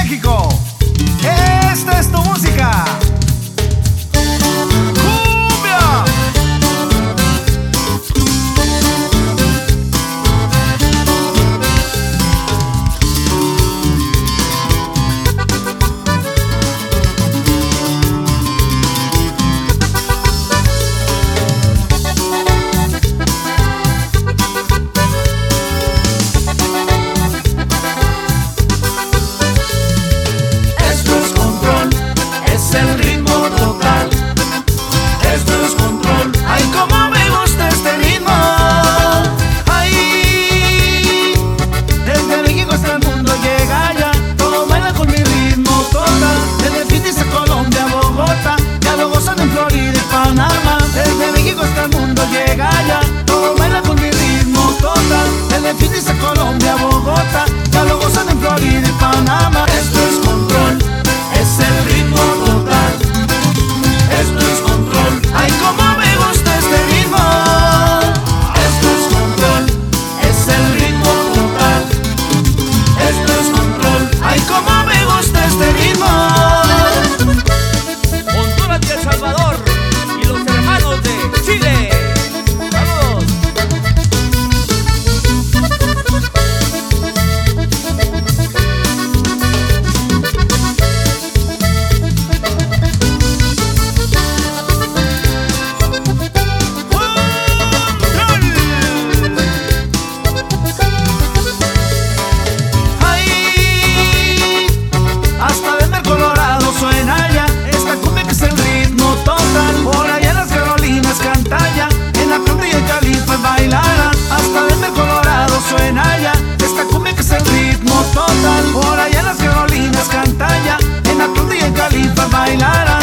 México. Esta es tu música. ¡Cumbia! Desde México hasta el mundo llega ya, todo baila con mi ritmo total. Desde Phoenix a Colombia, Bogotá, ya lo gozan en Florida y Panamá. Esto es control, es el ritmo total. Esto es control, ay como me gusta este ritmo. Esto es control, es el ritmo total. Esto es control, ay como me gusta este ritmo. Honduras y El Salvador y los hermanos de Chile. ¡Vamos! Ay, hasta Denver, Colorado suena ya esta cumbia que es el ritmo total. Por allá en las Carolinas canta ya, en Atlanta y en Califa bailará. Hasta Denver, Colorado suena ya esta cumbia que es el ritmo total. Por allá en las Carolinas canta ya, en Atlanta y en Califa bailará.